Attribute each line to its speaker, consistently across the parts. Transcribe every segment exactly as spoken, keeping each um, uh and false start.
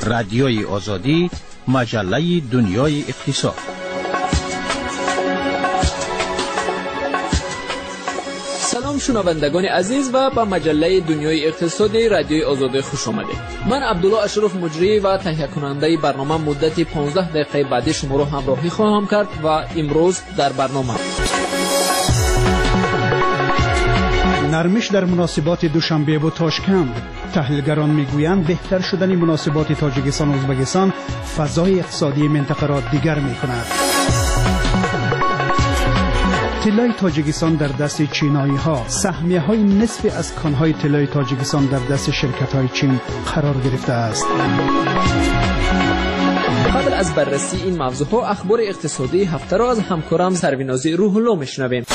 Speaker 1: رادیوی آزادی، مجله دنیای اقتصاد.
Speaker 2: سلام شنوندگان عزیز و به مجله دنیای اقتصادی رادیوی آزادی خوش آمدید. من عبدالله اشرف مجری و تهیه کننده برنامه مدت پانزده دقیقه بعدی شما را همراهی خواهم کرد و امروز در برنامه
Speaker 3: نرمش در مناسبات دوشنبه و تاشکند. تحلیلگران میگویند بهتر شدن مناسبات تاجیکستان و ازبکستان فضای اقتصادی منطقه را دیگر میکند. طلای تاجیکستان در دست چینایی ها، سهمیه های نصف از کانهای طلای تاجیکستان در دست شرکت های چین قرار گرفته است.
Speaker 2: قبل از بررسی این موضوع ها اخبار اقتصادی هفته را از همکارم سروینازی روح الله میشنویم.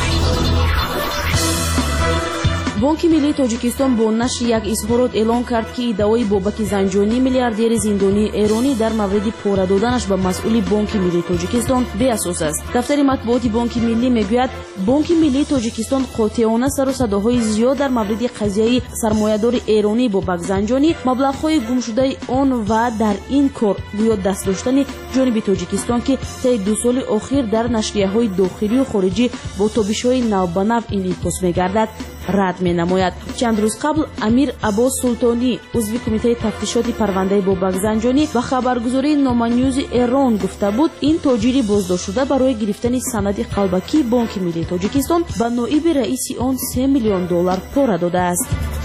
Speaker 4: بانک ملی تاجیکستان با نشر یک اظهارات اعلام کرد که ادعای بابک زنجانی میلیاردر زندانی ایرانی در مورد پاره دادنش به مسئول بانک ملی تاجیکستان بی اساس است. دفتر مطبوعات بانک ملی میگوید بانک ملی تاجیکستان قاطعانه سر و صداهای زیاد در مورد قضیه سرمایه‌دار ایرانی بابک زنجانی، مبلغ‌های گم شده آن و در این کار گویا دست داشتن جانب تاجیکستان که طی دو سال اخیر در نشریه‌های داخلی و خارجی با تابش‌های نو به نو این ایپوس می‌گردد رد می‌نماید. چند روز قبل امیر عباس سلطانی عضو کمیته تفتیشات پرونده بابک زنجانی و خبرگزاری نامانیوز ایران گفته بود این تاجر بازداشت شده برای گرفتن سند قلبکی بانک ملی تاجیکستان به نایب رئیس آن سه میلیون دلار پاره داده است.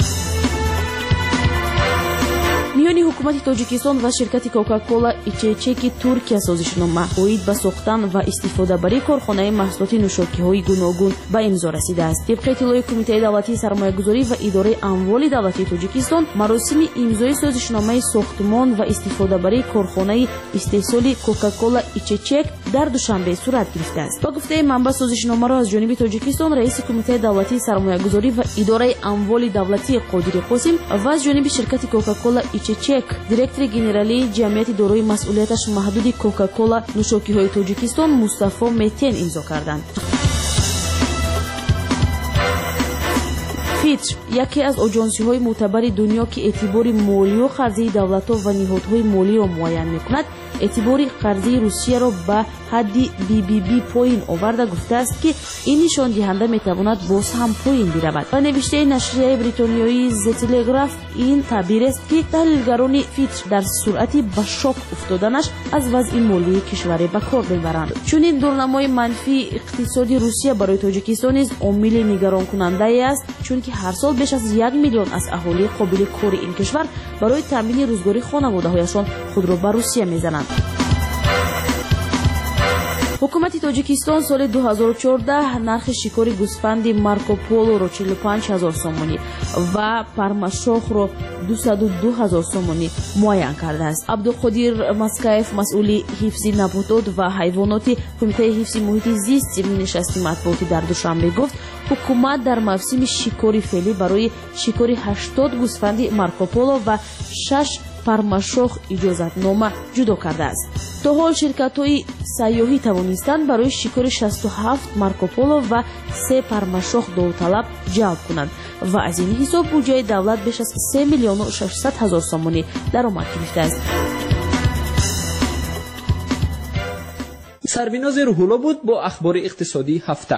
Speaker 4: میان حکومت تاجیکستان و شرکت کوکاکولا ایچچک ترکیه سازشنامه اوید به ساختن و استفاده بری کارخانه محصولات نوشاکی‌های گوناگون به امضا رسیده است. طبق اطلاع کمیته دولتی سرمایه‌گذاری و اداره اموال دولتی تاجیکستان، مراسم امضای سازشنامه ساختمان و استفاده بری کارخانه استحصال کوکاکولا ایچچک در دوشنبه صورت گرفته است. با گفته منبع سازشنامه را از جانب تاجیکستان رئیس کمیته دولتی سرمایه‌گذاری و اداره اموال دولتی قادری قاسم و از جانب شرکت کوکاکولا چک دیرکتور گنرالی جمعیت دارای مسئولیتش محدود کوکاکولا نوشاکی‌های تاجیکستان مصطفی میتین امضا کردند. فیچ یکی از آژانس‌های معتبر دنیا که اعتبار مالی و قرضه دولت‌ها و نهادهای مالی را معاین می‌کند، اعتبار قرضه روسیه را به حد بی بی بی پایین آورده گفته است که این نشان دهنده میتواند باز هم پایین برود. و نوشته نشریه بریتانیایی ز تلگراف این تعبیر است که تحلیلگران فیچ در سرعتی به شوک افتادنش از وضع مالی کشور به کار میبرند. چون این دورنمای منفی اقتصادی روسیه برای تاجیکستان نیز عامل نگران کننده است، چون که هر سال بیش از یک میلیون از اهالی قابل کار این کشور برای تامین روزگاری خانواده‌هایشان خود را به روسیه میزنند. حکومت تاجیکستان سال دو هزار و چهارده نرخ شکار گوسفند مارکوپولو را چهل و پنج هزار سومانی و پرماشخ را دویست و دو هزار سومانی معین کرده است. عبدالقادر مسکایف مسئول حفظ نباتات و حیوانات کمیته حفظ محیط زیست نشست مطبوعاتی در دوشنبه گفت حکومت در موسم شکار فعلی برای شکار هشتاد گوسفند مارکوپولو و شش پرماشخ اجازت نامه جدا کرده است. تا حال شرکت‌های سیاحی توانستند برای شکار شصت و هفت مارکوپولو و سه پرماشخ داوطلب جلب کنند و از این حساب بودجه دولت بیش از سه میلیون و ششصد هزار سومانی درآمد گرفته است.
Speaker 2: سرویناز روح الله بود با اخبار اقتصادی هفته.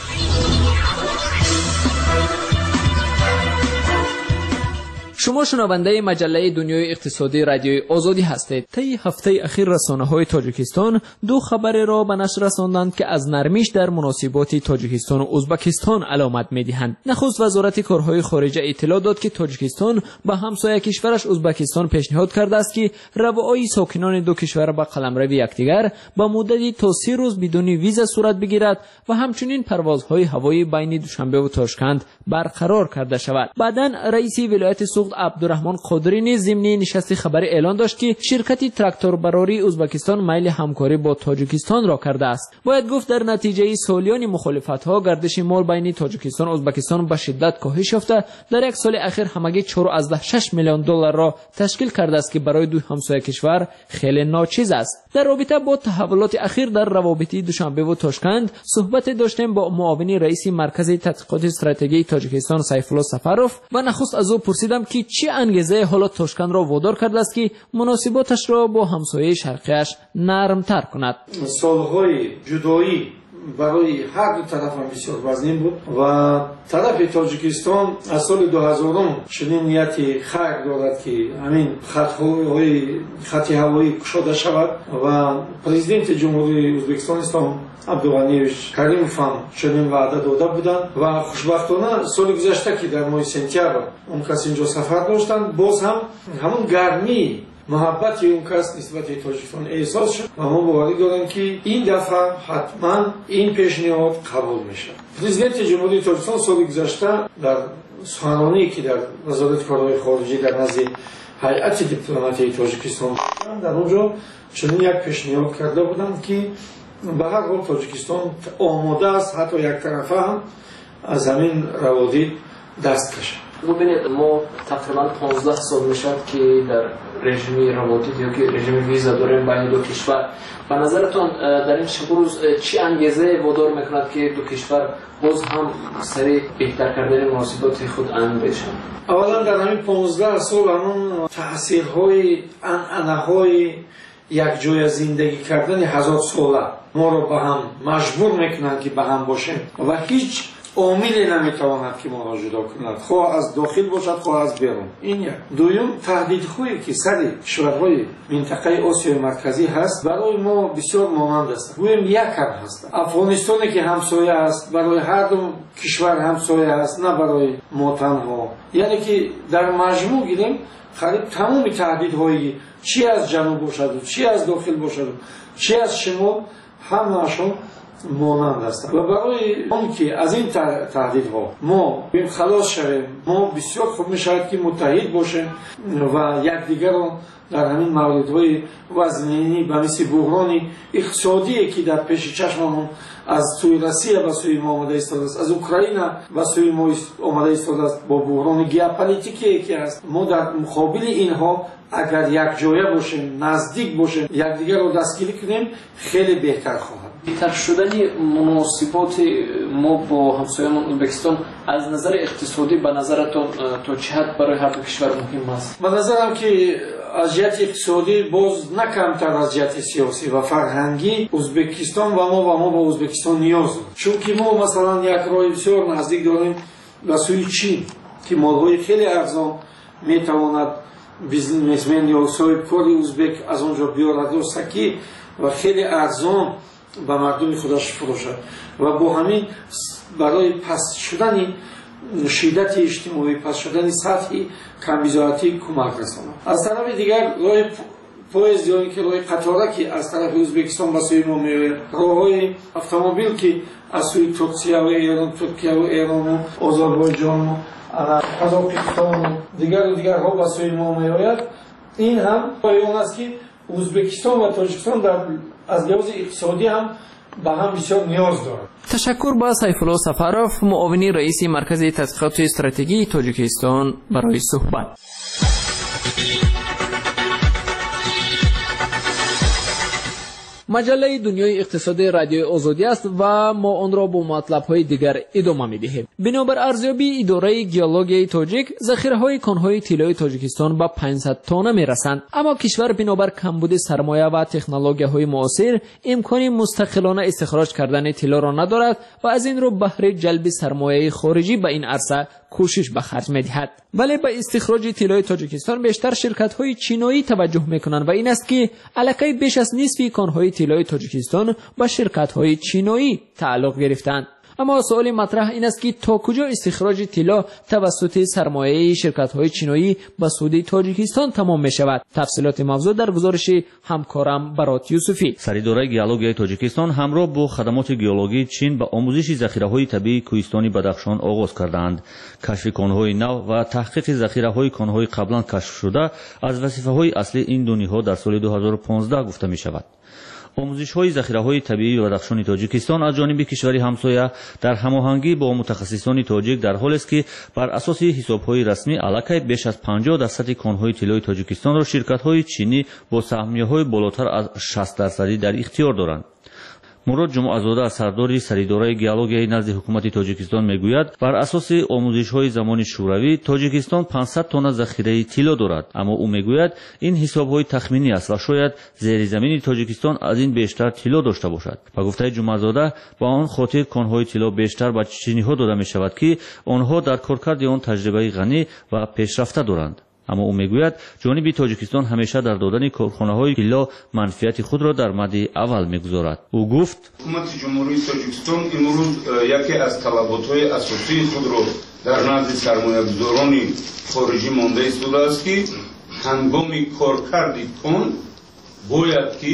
Speaker 2: شما شنونده مجله دنیای اقتصادی رادیوی آزادی هستید. طی هفته اخیر رسانه‌های تاجیکستان دو خبر را به نشر رساندند که از نرمش در مناسبات تاجیکستان و ازبکستان علامت می‌دهند. نخست وزارت کارهای خارجه اطلاع داد که تاجیکستان به همسایه کشورش ازبکستان پیشنهاد کرده است که روابط ساکنان دو کشور با قلمرو یکدیگر با مدتی تا سی روز بدون ویزا صورت بگیرد و همچنین پروازهای هوایی بین دوشنبه و تاشکند برقرار کرده شود. بعداً رئیس ولایت سوخت عبدالرحمن قادری نیز ضمن نشست خبری اعلان داشت که شرکت تراکتوربراری ازبکستان میل همکاری با تاجیکستان را کرده است. باید گفت در نتیجه سالیان مخالفت‌ها گردش مال بین تاجیکستان و ازبکستان به شدت کاهش یافته در یک سال اخیر همگی چهار و شش میلیون دلار را تشکیل کرده است که برای دو همسایه کشور خیلی ناچیز است. در رابطه با تحولات اخیر در روابط دوشنبه و تاشکند صحبت داشتیم با معاون رئیس مرکز تحقیقات استراتژی تاجیکستان سیف الله سفروف و نخست از او پرسیدم که که چه انگیزه حالا تاشکند را وادار کرده است که مناسباتش را با همسایه شرقیش نرمتر کند.
Speaker 5: سالهای جدایی برای هر دو طرف هم بسیار وزنین بود و طرف تاجیکستان از سال دو هزار چنین نیتی خیر دارد که همین خطهای خطی هوایی کشاده شود و پرزیدنت جمهوری ازبکستان اسلام عبدالغنیویچ کریموف هم چنین وعده داده بودند و خوشبختانه سال گذشته که در ماه سپتامبر اون کس اینجا سفر داشتند باز هم همون گرمی محبت اون کس نسبت تاجیکستان احساس شد و ما باوری داریم که این دفعه حتما این پیشنهاد قبول میشه. پرزیدنت جمهوری تاجیکستان سال گذشته در سخنرانی که در وزارت کارهای خارجه در نزد هیئت دیپلماتیک تاجیکستان در اونجا چنین یک پیشنهاد کرده بودند که به هر حال تاجیکستان آماده است حتی یک طرفه هم از همین روابط دست کشد.
Speaker 2: ببینید ما تقریبا پانزده سال میشد که در رژیم روابط یا که رژیم ویزا داریم بین دو کشور. به نظرتون در این روز چی انگیزه وادار میکند که دو کشور باز هم سریع بهتر کردن مناسبات خود اندیشند؟
Speaker 5: اولا در همین پانزده سال همون تاثیرهای انعنه‌های یک جای زندگی کردن هزار ساله ما رو به هم مجبور میکنند که به هم باشیم و هیچ عاملی نمیتواند که ما را جدا کند، خواه از داخل باشد خواه از بیرون. این یک. دوم تهدیدهایی که سر کشورهای منطقه آسیای مرکزی هست برای ما بسیار مانند است. گویم یک هم هست. افغانستانی که همسایه است برای هر دو کشور همسایه است، نه برای ما تنها. یعنی که در مجموع گیریم قریب تمام تهدیدهایی چی از جنوب باشد چی از داخل باشد چی از شمال همه‌شون مانند است و برای اون که از این تهدیدها ما بیم خلاص شویم ما بسیار خوب میشود که متحد باشیم و یکدیگر را در همین موردهای وزنینی به مثل بحران اقتصادی که در پیش چشممون از سوی روسیه به سوی ما آمده ایستاده است، از اوکراین به سوی ما آمده ایستاده است، با بحران ژئوپلیتیکی که است، ما در مقابل اینها اگر یک جایه باشیم نزدیک باشیم یکدیگر را دستگیری کنیم خیلی بهتر خواهد.
Speaker 2: بهتر شدن مناسبات ما با همسایه‌مان ازبکستان از نظر اقتصادی به نظرتون تا چه حد برای هر دو کشور مهم است؟
Speaker 5: به نظرم که از جهت اقتصادی باز نه کمتر از جهت سیاسی و فرهنگی ازبکستان و ما و ما با ازبکستان نیاز داریم. چون که ما مثلا یک راه بسیار نزدیک داریم به سوی چین که مال‌های خیلی ارزان میتواند بیزنسمن یا صاحب کاری ازبک از اونجا بیارد و سکی و خیلی ارزان به مردم خودش فروشد و با همین برای پس شدن شدت اجتماعی پس شدن سطح کمبیزاتی کمک رساند. از طرف دیگر راه پاییز یا اینکه راه قطاره که از طرف ازبکستان به سوی ما میآید، راههای اتومبیل که از سوی ترکیه و ایران ترکیه و ایران و آذربایجان و قزاقستان و دیگر و دیگر ها به سوی ما میآید، این هم پایان است که ازبکستان و تاجیکستان در از لحاظ اقتصادی هم به هم بسیار نیاز دارد.
Speaker 2: تشکر با سیفالله سفروف، معاون رئیس مرکز تحقیقات استراتژی تاجیکستان برای صحبت. مجله دنیای اقتصادی رادیوی آزادی است و ما آن را با مطلب‌های دیگر ادامه می‌دهیم. بنابر ارزیابی اداره گیولوژی تاجیک، ذخیره‌های کان‌های طلای تاجیکستان به پانصد تن می‌رسند، اما کشور بنابر کمبود سرمایه و تکنولوژی‌های معاصر امکان مستقلانه استخراج کردن طلا را ندارد و از این رو بهره جلب سرمایه خارجی به این عرصه کوشش به خرج می‌دهد. ولی به استخراج طلای تاجیکستان بیشتر شرکت‌های چینی توجه می‌کنند و این است که الکی بیش از نصف کان‌های طلای تاجیکستان با شرکت‌های چینی تعلق گرفتند. اما سوال مطرح این است که تا کجا استخراج طلا توسط سرمایه شرکت‌های چینی به سود تاجیکستان تمام می‌شود؟ تفصیلات موضوع در گزارش همکارم برات یوسفی.
Speaker 6: سریداره گیولوژی تاجیکستان همراه با خدمات گیولوژی چین به آموزش ذخیره‌های طبیعی کوهستانی بدخشان آغاز کردند. کشف کان‌های نو و تحقیق ذخیره‌های کان‌های قبلا کشف شده از وظیفه‌های اصلی این دو نهاد در سال دو هزار و پانزده گفته می‌شود. آموزش‌های ذخیره‌های طبیعی و بدخشان تاجیکستان از جانب کشوری همسایه در هماهنگی با متخصصان تاجیک در حالی است که بر اساس حساب‌های رسمی الکی بیش از پنجاه درصد کان‌های طلای تاجیکستان را شرکت‌های چینی با سهمیه‌های بالاتر از شصت درصدی در اختیار دارند. мурод ҷумъазода сардори саридораи геологияи назди ҳукумати тоҷикистон мегӯяд, бар асоси омӯзишҳои замони шӯравӣ тоҷикистон пансад тонна захираи тилло дорад, аммо ӯ мегӯяд ин ҳисобҳои тахминӣ аст ва шояд зеризамини тоҷикистон аз ин бештар тилло дошта бошад. ба гуфтаи ҷумъазода, ба он хотир конҳои тилло бештар ба чиниҳо дода мешавад, ки онҳо дар коркарди он таҷрибаи ғанӣ ва пешрафта доранд. аммо ӯ мегӯяд ҷониби тоҷикистон ҳамеша дар додани корхонаҳои тилло манфиати худро дар мадди аввал мегузорад. ӯ гуфт:
Speaker 7: ҳукумати ҷумҳурии тоҷикистон имрӯз яке аз талаботҳои асосии худро дар назди сармоягузорони хориҷӣ монда истодааст, ки ҳангоми коркарди он бояд ки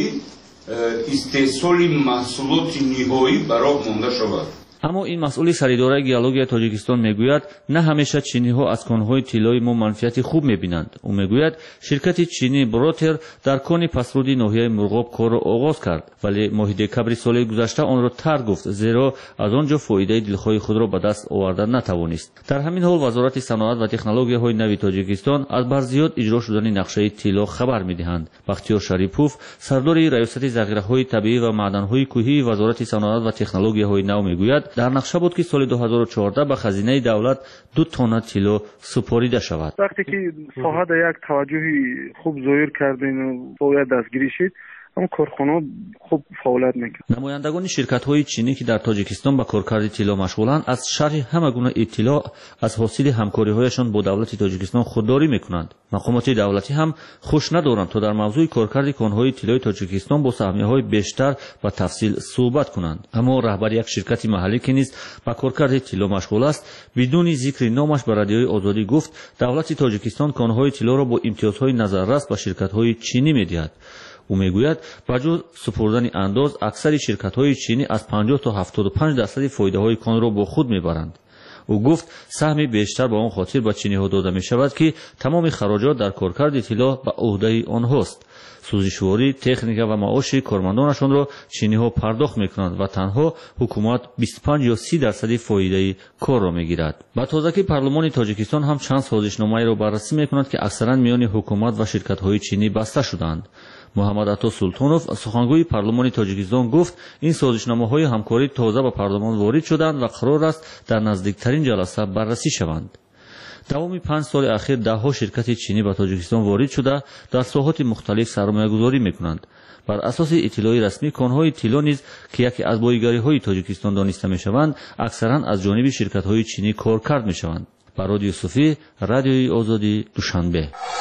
Speaker 7: истеҳсоли маҳсулоти ниҳоӣ ба роҳ монда шавад. аммо ин масъули саридораи геологияи тоҷикистон мегӯяд, на ҳамеша чиниҳо аз конҳои тиллои мо манфиати хуб мебинанд. ӯ мегӯяд, ширкати чини бротер дар кони пасруди ноҳияи Мурғоб корро оғоз кард, вале моҳи декабри соли гузашта онро тарк гуфт, зеро аз он ҷо фоидаи дилхоҳи худро ба даст оварда натавонист. дар ҳамин ҳол вазорати саноат ва технологияҳои нави тоҷикистон аз барзиёд иҷро шудани нақшаи тилло хабар медиҳанд. Бахтиёр Шарипов, сардори раёсати захираҳои табиӣ ва маъданҳои кӯҳии вазорати саноат ва технологияҳои нав мегӯяд, дар нақша буд ки соли ду ҳазору чорда ба хазинаи давлат ду тонна тилло супорида шавад.
Speaker 8: вақте ки соҳа да як таваҷҷӯҳи хуб зоҳир кардину, бояд дастгирӣ шид, аммо корхонаҳо хуб фаъолият мекард.
Speaker 6: намояндагони ширкатҳои чинӣ ки дар тоҷикистон ба коркарди тилло машғуланд, аз шарҳи ҳама гуна иттилоъ аз ҳосили ҳамкориҳояшон бо давлати тоҷикистон худдорӣ мекунанд. мақомоти давлатӣ ҳам хуш надоранд то дар мавзӯи коркарди конҳои тиллои тоҷикистон бо саҳмияҳои бештар ба тафсил суҳбат кунанд. аммо раҳбари як ширкати маҳаллӣ ки низ ба коркарди тилло машғул аст, бидуни зикри номаш ба радиои Озодӣ гуфт, давлати тоҷикистон конҳои тиллоро бо имтиёзҳои назаррас ба ширкатҳои чинӣ медиҳад. ӯ мегӯяд, ба ҷуз супурдани андоз, аксари ширкатҳои чинӣ аз панҷоҳ то ҳафтоду панҷ дарсади фоидаҳои конро бо худ мебаранд. ӯ гуфт, саҳми бештар ба он хотир ба чиниҳо дода мешавад, ки тамоми хароҷот дар коркарди тилло ба ӯҳдаи онҳост. сӯзишворӣ, техника ва маоши кормандонашонро чиниҳо пардохт мекунанд ва танҳо ҳукумат бисту панҷ ё си дарсади фоидаи корро мегирад. ба тозагӣ парлумони тоҷикистон ҳам чанд созишномаеро баррасӣ мекунад, ки аксаран миёни ҳукумат ва ширкатҳои чинӣ баста шуданд. муҳаммад Ато Султонов, сухангӯи парлумони Тоҷикистон, гуфт, ин созишномаҳои ҳамкорӣ тоза ба парлумон ворид шуданд ва қарор аст дар наздиктарин ҷаласа баррасӣ шаванд. давоми панҷ соли ахир даҳҳо ширкати чинӣ ба Тоҷикистон ворид шуда дар соҳоти мухталиф сармоягузорӣ мекунанд. бар асоси иттилои расмӣ, конҳои тилло низ ки яке аз боигариҳои Тоҷикистон дониста мешаванд, аксаран аз ҷониби ширкатҳои чинӣ коркард мешаванд. Барод Юсуфӣ, Радиои Озодӣ, Душанбе.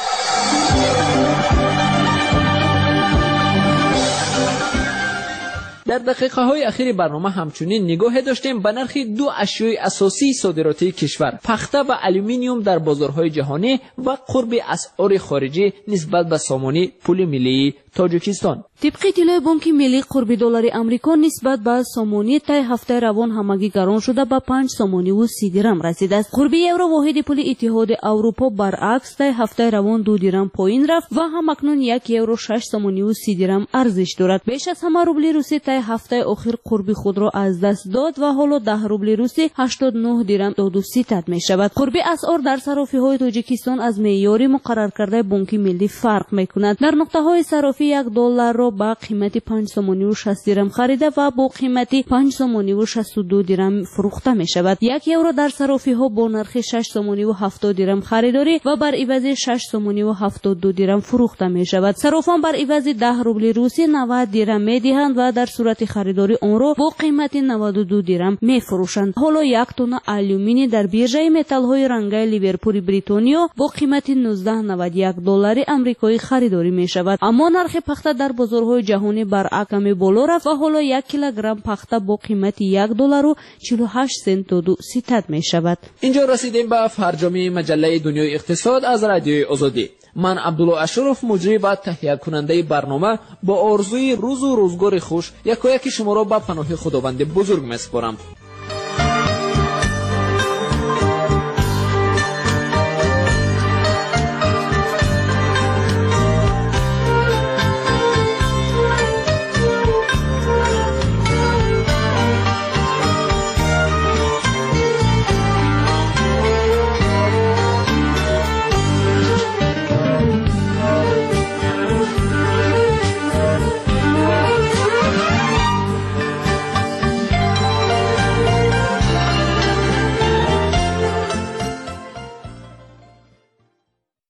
Speaker 2: در دقیقه های اخیر برنامه همچنین نگاه داشتیم به نرخ دو اشیای اساسی صادراتی کشور، پخته و الومینیوم در بازارهای جهانی و قرب اسعار خارجی نسبت به سامانه پول ملی تاجیکستان.
Speaker 4: طبق اطلاع بانک ملی قرب دلار آمریکا نسبت به سامانه طی هفته روان همگی گران شده به پنج سامانه و سی درم رسیده است. قرب یورو واحد پول اتحاد اروپا برعکس طی هفته روان دو درم پایین رفت و همکنون یک یورو شش سامانه و سی درم ارزش دارد. بیش از همه روبل روسی طی هفته اخیر قرب خود را از دست داد و حالا ده روبل روسی هشتاد و نه درم داد و ستد می شود. قرب اسعار در صرافی های تاجیکستان از معیار مقرر کرده بانک ملی فرق می کند. در نقطه های صرافی یک دلار را با قیمت پنج سامانه و شصت درم خریده و با قیمت پنج سامانه و شصت و دو درم فروخته می شود. یک یورو در صرافی ها با نرخ شش سامانه و هفتاد درم خریداری و بر عوض شش سامانه و هفتاد و دو درم فروخته می شود. صرافان بر عوض ده روبل روسی نود درم می دهند و در صورت خریداری آن را با قیمت نود و دو درم می فروشند. حالا یک تن آلومینی در بیرژه متال های رنگی لیورپول بریتانیا با قیمت نوزده و نود و یک دلار آمریکایی خریداری می شود. اما نرخ پخته در بازارهای جهانی برعکس کمی بالا رفت و حالا یک کیلوگرم پخته با قیمت یک دلار و چهل و هشت سنت داد و ستد می شود.
Speaker 2: اینجا رسیدیم به فرجامی مجله دنیای اقتصاد از رادیوی آزادی. من عبدالله اشرف مجری و تهیه کننده برنامه با آرزوی روز و روزگار خوش یکایک شما را به پناه خداوند بزرگ میسپارم.